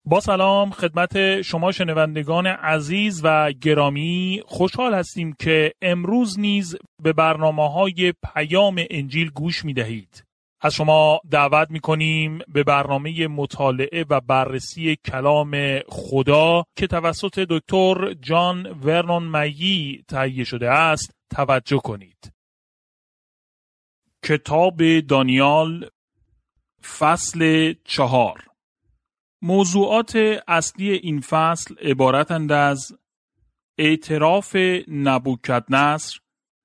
با سلام خدمت شما شنوندگان عزیز و گرامی، خوشحال هستیم که امروز نیز به برنامه‌های پیام انجیل گوش می‌دهید. از شما دعوت می‌کنیم به برنامه مطالعه و بررسی کلام خدا که توسط دکتر جان ورنون مگی تهیه شده است توجه کنید. کتاب دانیال فصل 4. موضوعات اصلی این فصل عبارتند از اعتراف نبوکدنصر.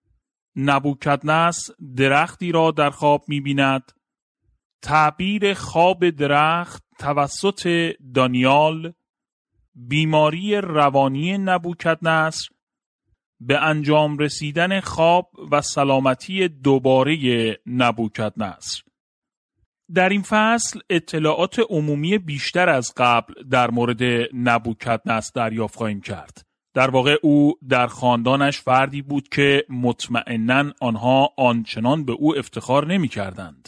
نبوکدنصر درختی را در خواب می‌بیند. تعبیر خواب درخت توسط دانیال. بیماری روانی نبوکدنصر. به انجام رسیدن خواب و سلامتی دوباره نبوکدنصر. در این فصل اطلاعات عمومی بیشتر از قبل در مورد نبوکدنصر دریافت خواهیم کرد. در واقع او در خاندانش فردی بود که مطمئناً آنها آنچنان به او افتخار نمی کردند.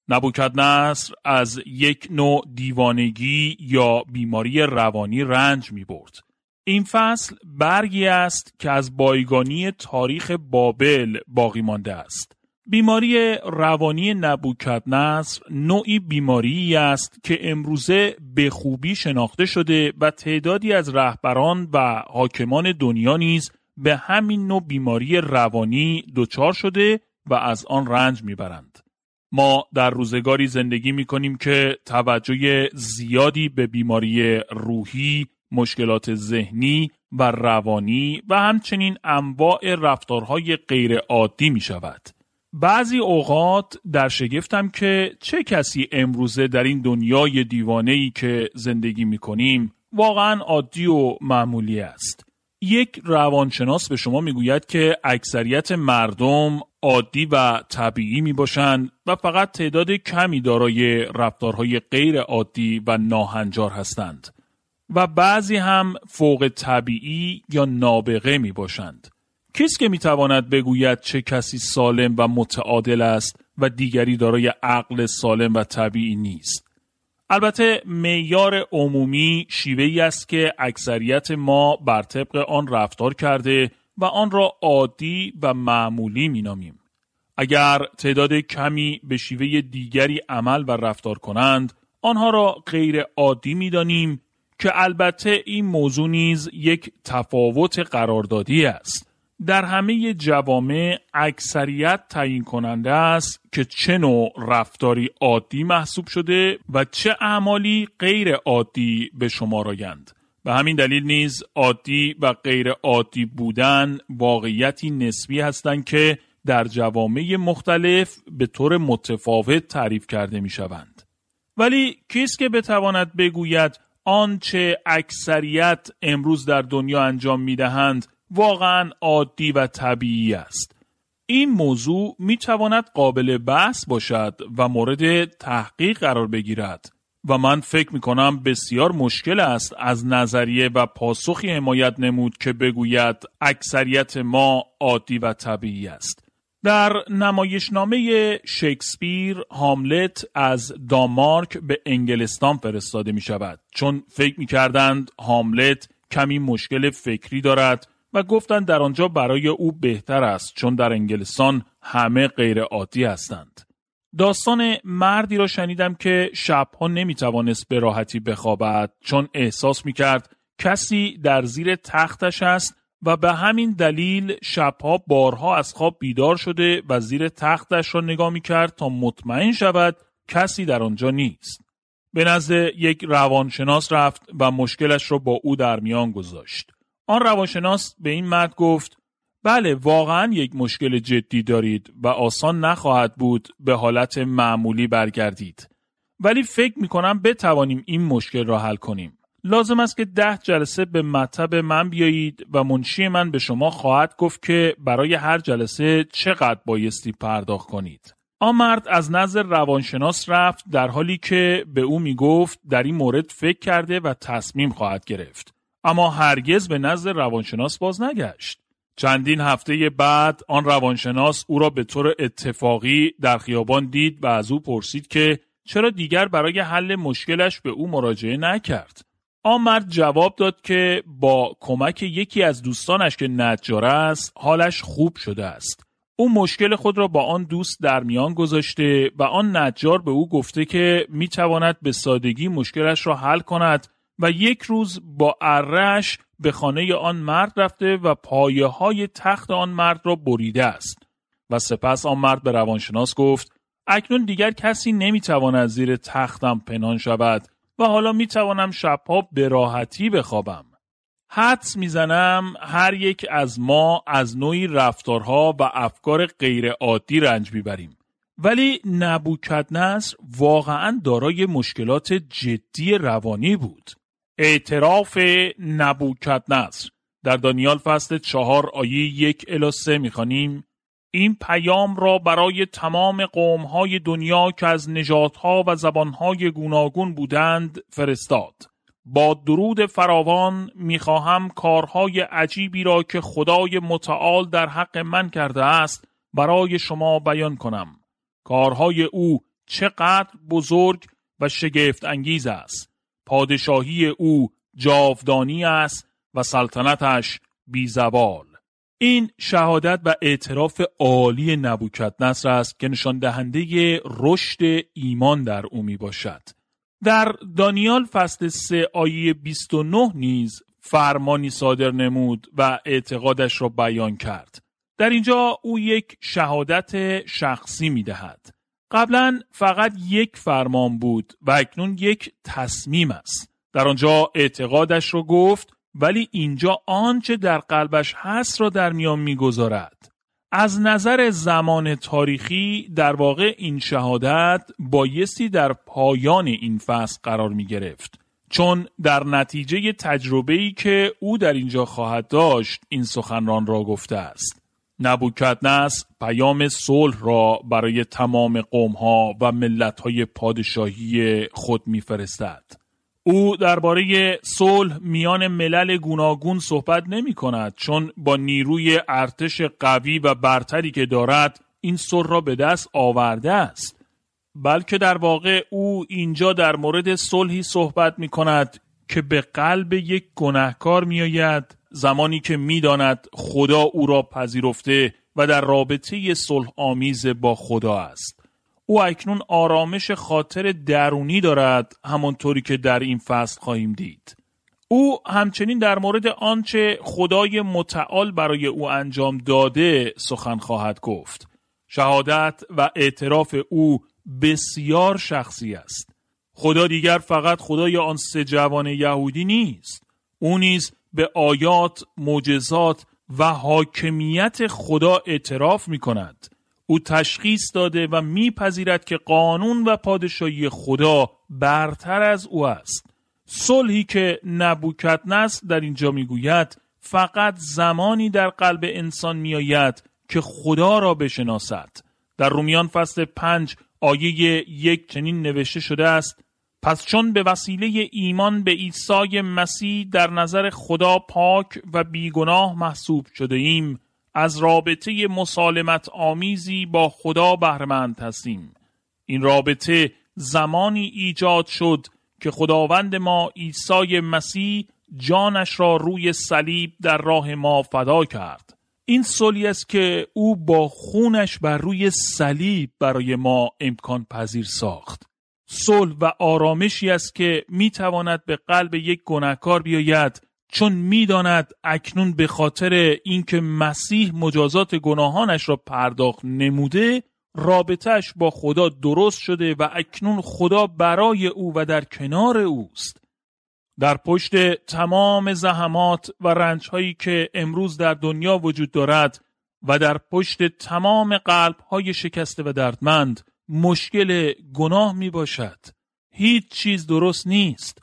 نبوکدنصر از یک نوع دیوانگی یا بیماری روانی رنج می برد. این فصل برگی است که از بایگانی تاریخ بابل باقی مانده است. بیماری روانی نبوکدنصر نوعی بیماری است که امروزه به خوبی شناخته شده و تعدادی از رهبران و حاکمان دنیا نیز به همین نوع بیماری روانی دچار شده و از آن رنج میبرند. ما در روزگاری زندگی میکنیم که توجه زیادی به بیماری روحی، مشکلات ذهنی و روانی و همچنین انواع رفتارهای غیر عادی میشود. بعضی اوقات در شگفتم که چه کسی امروزه در این دنیای دیوانه‌ای که زندگی می‌کنیم واقعاً عادی و معمولی است. یک روانشناس به شما میگوید که اکثریت مردم عادی و طبیعی میباشند و فقط تعداد کمی دارای رفتارهای غیر عادی و ناهنجار هستند و بعضی هم فوق طبیعی یا نابغه میباشند. کسی که میتواند بگوید چه کسی سالم و متعادل است و دیگری دارای عقل سالم و طبیعی نیست؟ البته معیار عمومی شیوهی است که اکثریت ما بر طبق آن رفتار کرده و آن را عادی و معمولی مینامیم. اگر تعداد کمی به شیوه دیگری عمل و رفتار کنند، آنها را غیر عادی میدانیم که البته این موضوع نیز یک تفاوت قراردادی است. در همه جوامع اکثریت تعیین کننده است که چه نوع رفتاری عادی محسوب شده و چه اعمالی غیر عادی به شمار آیند. به همین دلیل نیز عادی و غیر عادی بودن واقعیتی نسبی هستند که در جوامع مختلف به طور متفاوت تعریف کرده می شوند. ولی کیست که بتواند بگوید آنچه اکثریت امروز در دنیا انجام می دهند واقعاً عادی و طبیعی است؟ این موضوع می تواند قابل بحث باشد و مورد تحقیق قرار بگیرد و من فکر می کنم بسیار مشکل است از نظریه و پاسخی حمایت نمود که بگوید اکثریت ما عادی و طبیعی است. در نمایشنامه شکسپیر هاملت از دانمارک به انگلستان فرستاده می شود چون فکر می کردند هاملت کمی مشکل فکری دارد و گفتند در آنجا برای او بهتر است چون در انگلستان همه غیر عادی هستند. داستان مردی را شنیدم که شبها نمیتوانست به راحتی بخوابد چون احساس میکرد کسی در زیر تختش است و به همین دلیل شبها بارها از خواب بیدار شده و زیر تختش را نگاه میکرد تا مطمئن شود کسی در آنجا نیست. به نزد یک روانشناس رفت و مشکلش را با او در میان گذاشت. آن روانشناس به این مرد گفت بله واقعا یک مشکل جدی دارید و آسان نخواهد بود به حالت معمولی برگردید. ولی فکر میکنم بتوانیم این مشکل را حل کنیم. لازم است که 10 جلسه به مطب من بیایید و منشی من به شما خواهد گفت که برای هر جلسه چقدر بایستی پرداخت کنید. آن مرد از نظر روانشناس رفت در حالی که به او میگفت در این مورد فکر کرده و تصمیم خواهد گرفت. اما هرگز به نظر روانشناس باز نگشت. چندین هفته بعد آن روانشناس او را به طور اتفاقی در خیابان دید و از او پرسید که چرا دیگر برای حل مشکلش به او مراجعه نکرد. آن مرد جواب داد که با کمک یکی از دوستانش که نجار است حالش خوب شده است. او مشکل خود را با آن دوست در میان گذاشته و آن نجار به او گفته که میتواند به سادگی مشکلش را حل کند و یک روز با اره‌اش به خانه آن مرد رفته و پایه‌های تخت آن مرد را بریده است. و سپس آن مرد به روانشناس گفت اکنون دیگر کسی نمیتواند زیر تختم پنهان شود و حالا میتوانم شبها به راحتی بخوابم. حدس میزنم هر یک از ما از نوعی رفتارها و افکار غیر عادی رنج میبریم. ولی نبوکدنصر واقعا دارای مشکلات جدی روانی بود. اعتراف نبوکدنصر در دانیال فصل 4 آیه 1-3 میخوانیم این پیام را برای تمام قوم‌های دنیا که از نژادها و زبان‌های گوناگون بودند فرستاد. با درود فراوان می‌خواهم کارهای عجیبی را که خدای متعال در حق من کرده است برای شما بیان کنم. کارهای او چقدر بزرگ و شگفت انگیز است. پادشاهی او جاودانی است و سلطنتش بی‌زوال. این شهادت و اعتراف عالی نبوکدنصر است که نشان دهنده رشد ایمان در او می باشد. در دانیال فصل 3 آیه 29 نیز فرمانی صادر نمود و اعتقادش را بیان کرد. در اینجا او یک شهادت شخصی می دهد. قبلا فقط یک فرمان بود و اکنون یک تصمیم است. در آنجا اعتقادش را گفت ولی اینجا آنچه در قلبش هست را در میان می‌گذارد. از نظر زمان تاریخی در واقع این شهادت بایستی در پایان این فصل قرار می‌گرفت، چون در نتیجه تجربه‌ای که او در اینجا خواهد داشت این سخنران را گفته است. نبوکدنصر پیام صلح را برای تمام قوم‌ها و ملت‌های پادشاهی خود می‌فرستد. او درباره صلح میان ملل گوناگون صحبت نمی کند، چون با نیروی ارتش قوی و برتری که دارد این صلح را به دست آورده است، بلکه در واقع او اینجا در مورد صلحی صحبت می کند که به قلب یک گناهکار می آید زمانی که می داند خدا او را پذیرفته و در رابطه صلح آمیز با خدا است. او اکنون آرامش خاطر درونی دارد، همانطوری که در این فصل خواهیم دید. او همچنین در مورد آنچه خدای متعال برای او انجام داده سخن خواهد گفت. شهادت و اعتراف او بسیار شخصی است. خدا دیگر فقط خدای آن 3 جوان یهودی نیست. او نیز به آیات، معجزات و حاکمیت خدا اعتراف می کند. او تشخیص داده و میپذیرد که قانون و پادشاهی خدا برتر از او است. صلحی که نبوکدنصر در اینجا میگوید فقط زمانی در قلب انسان میآید که خدا را بشناسد. در رومیان فصل 5 آیه 1 چنین نوشته شده است: پس چون به وسیله ایمان به عیسی مسیح در نظر خدا پاک و بیگناه محسوب شده ایم، از رابطه مسالمت آمیزی با خدا بهره‌مند هستیم. این رابطه زمانی ایجاد شد که خداوند ما عیسی مسیح جانش را روی صلیب در راه ما فدا کرد. این صلحی است که او با خونش بر روی صلیب برای ما امکان پذیر ساخت. صلح و آرامشی است که میتواند به قلب یک گناهکار بیاید، چون میداند اکنون به خاطر اینکه مسیح مجازات گناهانش را پرداخت نموده، رابطه‌اش با خدا درست شده و اکنون خدا برای او و در کنار اوست. در پشت تمام زحمات و رنج‌هایی که امروز در دنیا وجود دارد و در پشت تمام قلب‌های شکسته و دردمند مشکل گناه می باشد. هیچ چیز درست نیست.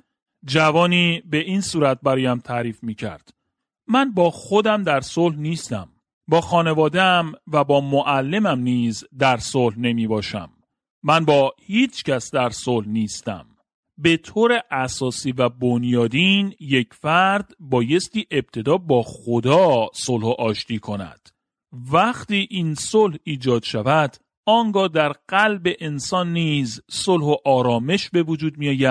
جوانی به این صورت برایم تعریف می کرد: من با خودم در صلح نیستم. با خانواده‌ام و با معلمم نیز در صلح نمی باشم. من با هیچ کس در صلح نیستم. به طور اساسی و بنیادین یک فرد بایستی ابتدا با خدا صلح و آشتی کند. وقتی این صلح ایجاد شود، آنگاه در قلب انسان نیز صلح و آرامش به وجود می آید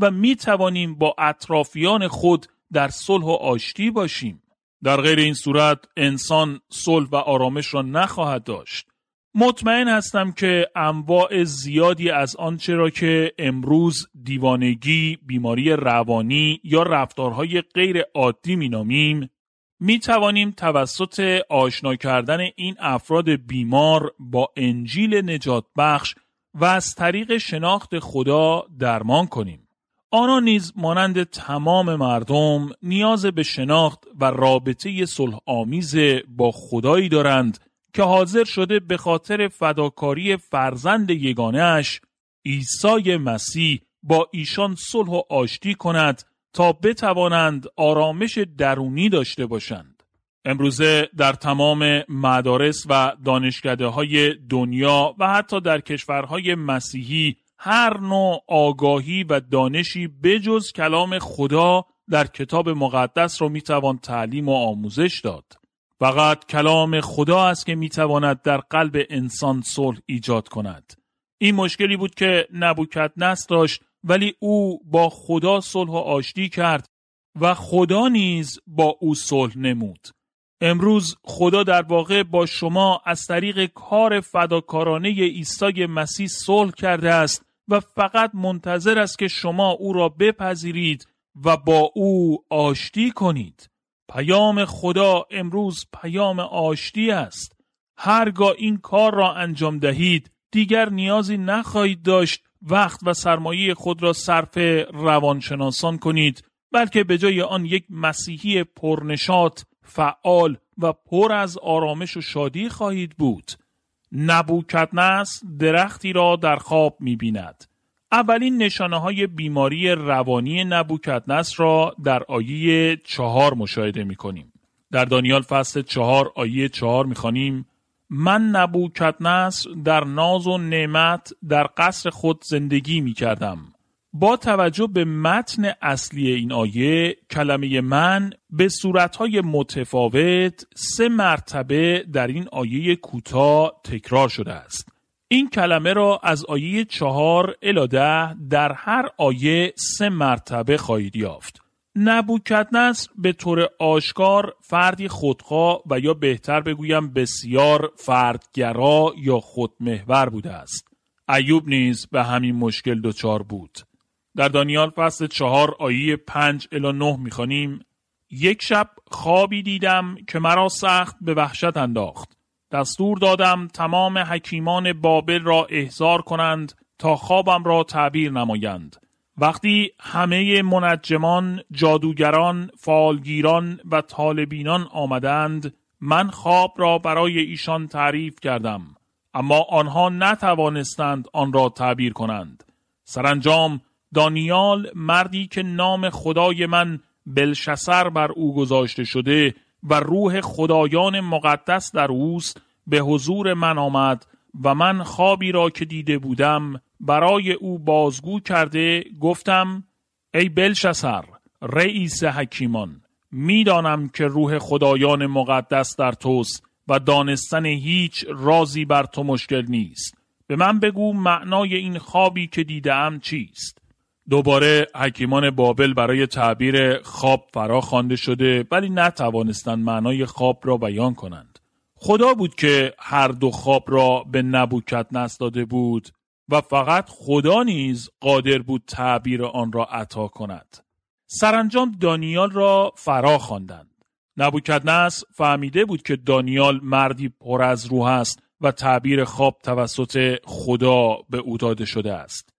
و می توانیم با اطرافیان خود در صلح و آشتی باشیم. در غیر این صورت انسان صلح و آرامش را نخواهد داشت. مطمئن هستم که انواع زیادی از آنچه را که امروز دیوانگی، بیماری روانی یا رفتارهای غیر عادی مینامیم، می توانیم توسط آشنا کردن این افراد بیمار با انجیل نجات بخش و از طریق شناخت خدا درمان کنیم. آنها نیز مانند تمام مردم نیاز به شناخت و رابطه صلح آمیز با خدایی دارند که حاضر شده به خاطر فداکاری فرزند یگانه‌اش عیسی مسیح با ایشان صلح و آشتی کند تا بتوانند آرامش درونی داشته باشند. امروزه در تمام مدارس و دانشکده‌های دنیا و حتی در کشورهای مسیحی هر نوع آگاهی و دانشی بجز کلام خدا در کتاب مقدس را میتوان تعلیم و آموزش داد. فقط کلام خدا است که میتواند در قلب انسان صلح ایجاد کند. این مشکلی بود که نبوکدنصر داشت، ولی او با خدا صلح و آشتی کرد و خدا نیز با او صلح نمود. امروز خدا در واقع با شما از طریق کار فداکارانه عیسی مسیح صلح کرده است و فقط منتظر است که شما او را بپذیرید و با او آشتی کنید. پیام خدا امروز پیام آشتی است. هرگاه این کار را انجام دهید، دیگر نیازی نخواهید داشت وقت و سرمایه خود را صرف روانشناسان کنید، بلکه به جای آن یک مسیحی پرنشاط، فعال و پر از آرامش و شادی خواهید بود. نبوکدنصر درختی را در خواب می‌بیند. اولین نشانه‌های بیماری روانی نبوکدنصر را در آیه 4 مشاهده می‌کنیم. در دانیال فصل 4 آیه 4 می‌خوانیم: من نبوکدنصر در ناز و نعمت در قصر خود زندگی می‌کردم. با توجه به متن اصلی این آیه، کلمه من به صورت‌های متفاوت 3 مرتبه در این آیه کوتاه تکرار شده است. این کلمه را از آیه 4 الی 10 در هر آیه 3 مرتبه خواهید یافت. نبوکدنصر به طور آشکار فردی خودخواه و یا بهتر بگویم بسیار فردگرا یا خودمحور بوده است. ایوب نیز به همین مشکل دچار بود. در دانیال فصل 4 آیه 5 الی 9 می‌خوانیم: یک شب خوابی دیدم که مرا سخت به وحشت انداخت. دستور دادم تمام حکیمان بابل را احضار کنند تا خوابم را تعبیر نمایند. وقتی همه منجمان، جادوگران، فالگیران و طالبینان آمدند، من خواب را برای ایشان تعریف کردم، اما آنها نتوانستند آن را تعبیر کنند. سرانجام دانیال، مردی که نام خدای من بلشسر بر او گذاشته شده و روح خدایان مقدس در اوست، به حضور من آمد و من خوابی را که دیده بودم برای او بازگو کرده گفتم: ای بلشسر، رئیس حکیمان، میدانم که روح خدایان مقدس در توست و دانستن هیچ رازی بر تو مشکل نیست. به من بگو معنای این خوابی که دیدم چیست؟ دوباره حکیمان بابل برای تعبیر خواب فرا خوانده شده، ولی نتوانستند معنای خواب را بیان کنند. خدا بود که هر دو خواب را به نبوکدنصر داده بود و فقط خدا نیز قادر بود تعبیر آن را عطا کند. سرانجام دانیال را فرا خواندند. نبوکدنصر فهمیده بود که دانیال مردی پر از روح است و تعبیر خواب توسط خدا به او داده شده است.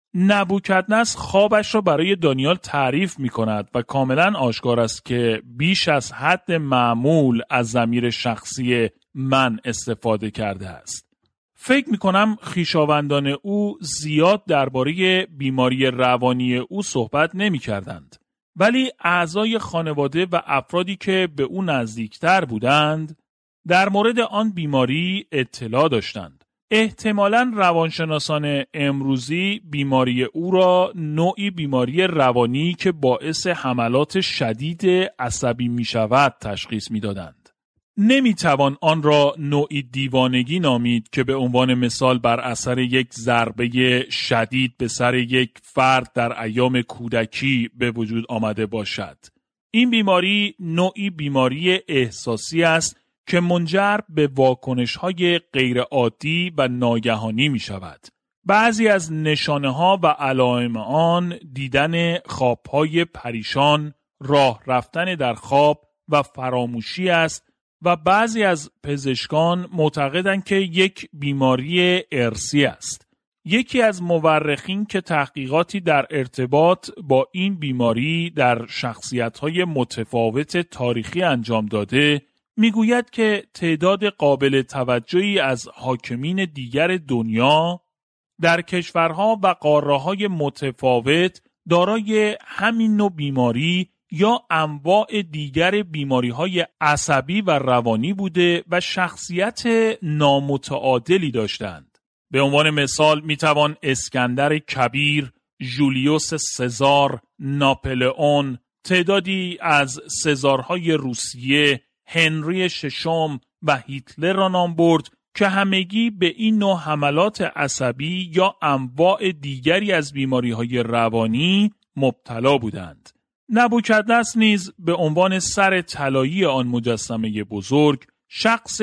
نبوکدنصر خوابش را برای دانیال تعریف می کند و کاملا آشکار است که بیش از حد معمول از ضمیر شخصی من استفاده کرده است. فکر می کنم خویشاوندان او زیاد درباره بیماری روانی او صحبت نمی کردند. ولی اعضای خانواده و افرادی که به او نزدیکتر بودند در مورد آن بیماری اطلاع داشتند. احتمالاً روانشناسان امروزی بیماری او را نوعی بیماری روانی که باعث حملات شدید عصبی می شود تشخیص می دادند. نمیتوان آن را نوعی دیوانگی نامید که به عنوان مثال بر اثر یک ضربه شدید به سر یک فرد در ایام کودکی به وجود آمده باشد. این بیماری نوعی بیماری احساسی است که منجر به واکنش‌های غیرعادی و ناگهانی می شود. بعضی از نشانه‌ها و علائم آن دیدن خواب‌های پریشان، راه رفتن در خواب و فراموشی است و بعضی از پزشکان معتقدند که یک بیماری ارثی است. یکی از مورخین که تحقیقاتی در ارتباط با این بیماری در شخصیت‌های متفاوت تاریخی انجام داده، میگوید که تعداد قابل توجهی از حاکمین دیگر دنیا در کشورها و قاره‌های متفاوت دارای همین نوع بیماری یا انواع دیگر بیماری‌های عصبی و روانی بوده و شخصیت نامتعادلی داشتند. به عنوان مثال میتوان اسکندر کبیر، جولیوس سزار، ناپلئون، تعدادی از سزارهای روسیه، هنری ششم و هیتلر را نام برد که همگی به این نوع حملات عصبی یا انواع دیگری از بیماری‌های روانی مبتلا بودند. نبوکدنصر نیز به عنوان سر طلایی آن مجسمه بزرگ شخص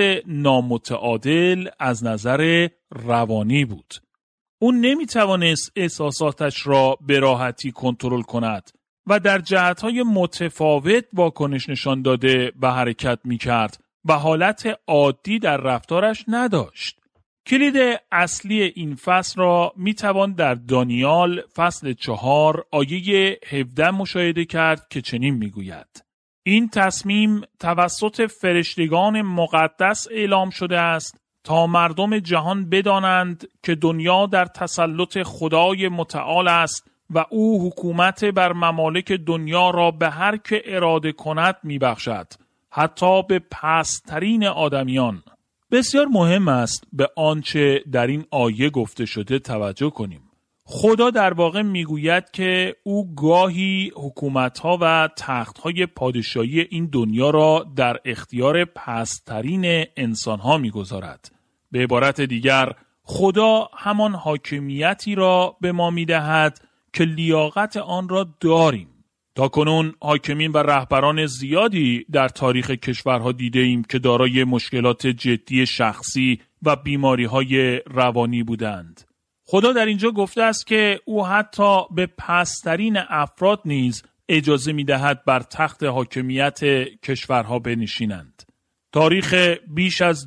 نامتعادل از نظر روانی بود. او نمیتوانست احساساتش را به راحتی کنترل کند و در جهت‌های متفاوت واکنش نشان داده و حرکت می‌کرد و حالت عادی در رفتارش نداشت. کلید اصلی این فصل را میتوان در دانیال فصل 4 آیه 17 مشاهده کرد که چنین میگوید: این تصمیم توسط فرشتگان مقدس اعلام شده است تا مردم جهان بدانند که دنیا در تسلط خدای متعال است و او حکومت بر ممالک دنیا را به هر که اراده کند میبخشد، حتی به پست‌ترین آدمیان. بسیار مهم است به آنچه در این آیه گفته شده توجه کنیم. خدا در واقع میگوید که او گاهی حکومت‌ها و تخت‌های پادشاهی این دنیا را در اختیار پست‌ترین انسان‌ها میگذارد. به عبارت دیگر، خدا همان حاکمیتی را به ما میدهد که لیاقت آن را داریم. تاکنون حاکمین و رهبران زیادی در تاریخ کشورها دیده ایم که دارای مشکلات جدی شخصی و بیماری‌های روانی بودند. خدا در اینجا گفته است که او حتی به پست‌ترین افراد نیز اجازه می‌دهد بر تخت حاکمیت کشورها بنشینند. تاریخ بیش از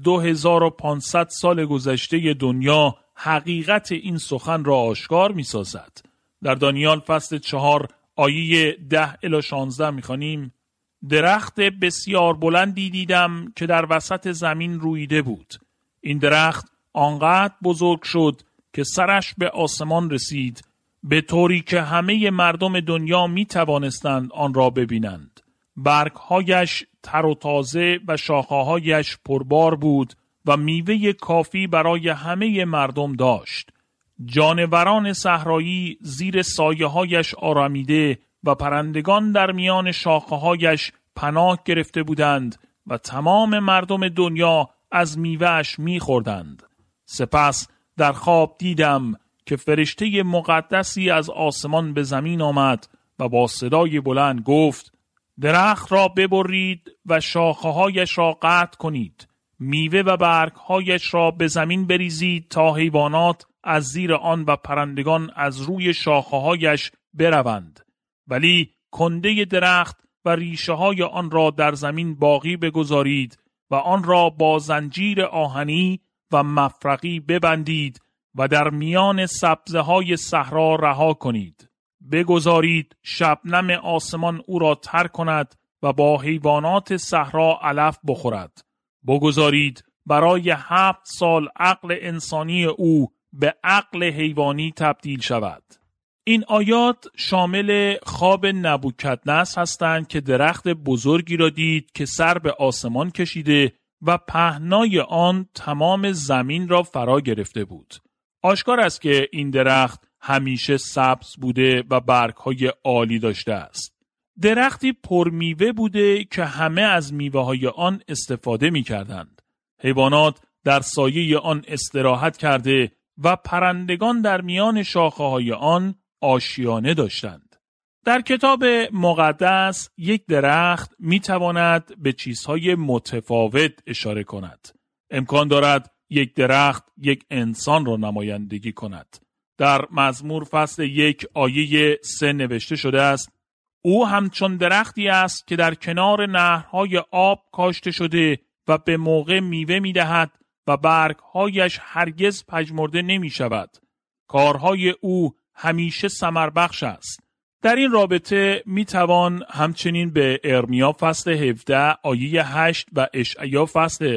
2500 سال گذشته دنیا حقیقت این سخن را آشکار می‌سازد. در دانیال فصل 4 آیه 10 الی 16 می‌خوانیم: درخت بسیار بلندی دیدم که در وسط زمین رویده بود. این درخت آنقدر بزرگ شد که سرش به آسمان رسید، به طوری که همه مردم دنیا می توانستند آن را ببینند. برگهایش تر و تازه و شاخه‌هایش پربار بود و میوه کافی برای همه مردم داشت. جانوران صحرایی زیر سایه‌هایش آرامیده و پرندگان در میان شاخه‌هایش پناه گرفته بودند و تمام مردم دنیا از میوه‌اش می‌خوردند. سپس در خواب دیدم که فرشته مقدسی از آسمان به زمین آمد و با صدای بلند گفت: درخت را ببرید و شاخه‌هایش را قطع کنید. میوه و برگهایش را به زمین بریزید تا حیوانات از زیر آن و پرندگان از روی شاخه‌هایش بروند. ولی کنده درخت و ریشه‌های آن را در زمین باقی بگذارید و آن را با زنجیر آهنی و مفرقی ببندید و در میان سبزه‌های صحرا رها کنید. بگذارید شبنم آسمان او را تر کند و با حیوانات صحرا علف بخورد. بگذارید برای 7 سال عقل انسانی او به عقل حیوانی تبدیل شود. این آیات شامل خواب نبوکدنصر هستند که درخت بزرگی را دید که سر به آسمان کشیده و پهنای آن تمام زمین را فرا گرفته بود. آشکار است که این درخت همیشه سبز بوده و برگ‌های عالی داشته است. درختی پرمیوه بوده که همه از میوه‌های آن استفاده می‌کردند. حیوانات در سایه آن استراحت کرده و پرندگان در میان شاخه‌های آن آشیانه داشتند. در کتاب مقدس یک درخت می‌تواند به چیزهای متفاوت اشاره کند. امکان دارد یک درخت یک انسان را نمایندگی کند. در مزمور فصل 1 آیه 3 نوشته شده است: او همچون درختی است که در کنار نهرهای آب کاشته شده و به موقع میوه می‌دهد و برگ‌هایش هرگز پژمرده نمی‌شود. کارهای او همیشه ثمربخش است. در این رابطه میتوان همچنین به ارمیا فصل 17 آیه 8 و اشعیا فصل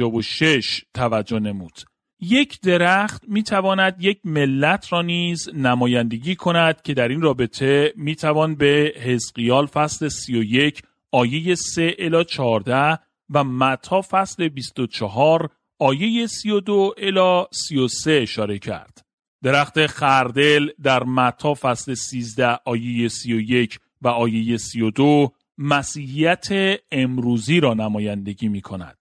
56 توجه نمود. یک درخت میتواند یک ملت را نیز نمایندگی کند که در این رابطه میتوان به حزقیال فصل 31 آیه 3 الی 14 و متی فصل 24 آیه 32 الی 33 اشاره کرد. درخت خردل در متی فصل 13 آیه 31 و آیه 32 مسیحیت امروزی را نمایندگی می کند.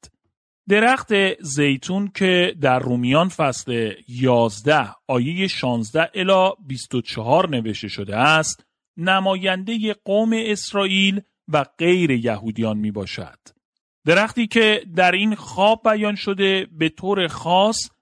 درخت زیتون که در رومیان فصل 11 آیه 16 الی 24 نوشته شده است، نماینده قوم اسرائیل و غیر یهودیان می باشد. درختی که در این خواب بیان شده به طور خاص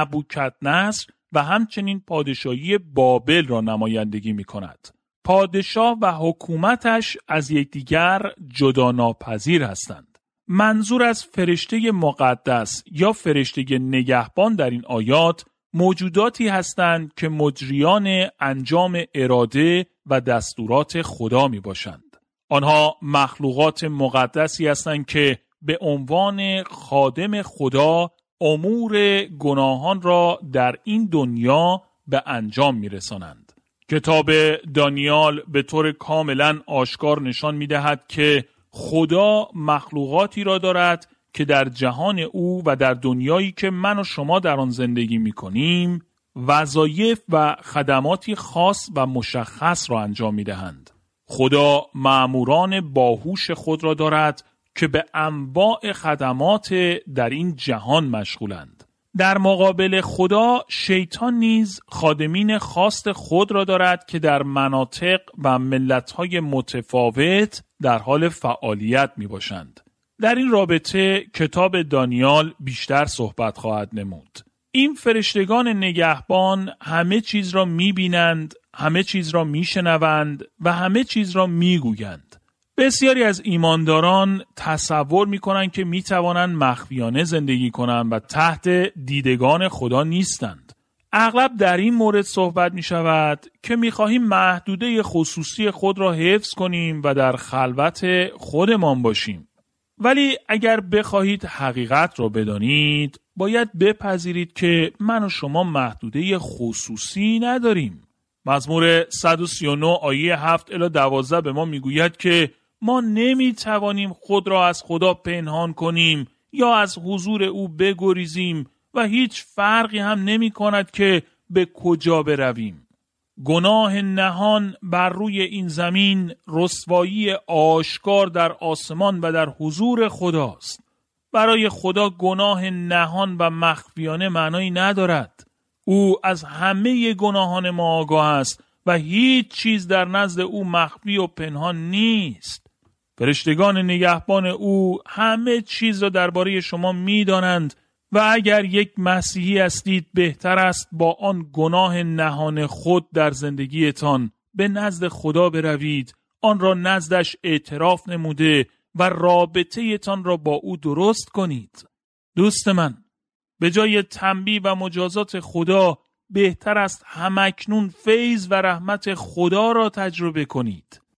نبوکدنصر و همچنین پادشاهی بابل را نمایندگی می کند. پادشاه و حکومتش از یکدیگر جدا ناپذیر هستند. منظور از فرشته مقدس یا فرشته نگهبان در این آیات موجوداتی هستند که مجریان انجام اراده و دستورات خدا می باشند. آنها مخلوقات مقدسی هستند که به عنوان خادم خدا امور گناهان را در این دنیا به انجام می‌رسانند. کتاب دانیال به طور کاملا آشکار نشان می‌دهد که خدا مخلوقاتی را دارد که در جهان او و در دنیایی که من و شما در آن زندگی می‌کنیم وظایف و خدماتی خاص و مشخص را انجام می‌دهند. خدا مأموران باهوش خود را دارد که به انواع خدمات در این جهان مشغولند. در مقابل خدا شیطان نیز خادمین خاص خود را دارد که در مناطق و ملت‌های متفاوت در حال فعالیت می باشند. در این رابطه کتاب دانیال بیشتر صحبت خواهد نمود. این فرشتگان نگهبان همه چیز را می بینند، همه چیز را می شنوند و همه چیز را می گویند. بسیاری از ایمانداران تصور می‌کنند که می‌توانند مخفیانه زندگی کنند و تحت دیدگان خدا نیستند. اغلب در این مورد صحبت می‌شود که می‌خواهیم محدوده خصوصی خود را حفظ کنیم و در خلوت خودمان باشیم. ولی اگر بخواهید حقیقت را بدانید، باید بپذیرید که من و شما محدوده خصوصی نداریم. مزمور 139 آیه 7 الی 12 به ما می‌گوید که ما نمی‌توانیم خود را از خدا پنهان کنیم یا از حضور او بگریزیم و هیچ فرقی هم نمی‌کند که به کجا برویم. گناه نهان بر روی این زمین رسوایی آشکار در آسمان و در حضور خداست. برای خدا گناه نهان و مخفیانه معنایی ندارد. او از همه گناهان ما آگاه است و هیچ چیز در نزد او مخفی و پنهان نیست. فرشتگان نگهبان او همه چیز را درباره شما می‌دانند و اگر یک مسیحی هستید بهتر است با آن گناه نهان خود در زندگیتان به نزد خدا بروید، آن را نزدش اعتراف نموده و رابطه تان را با او درست کنید. دوست من، به جای تنبیه و مجازات خدا بهتر است همکنون فیض و رحمت خدا را تجربه کنید.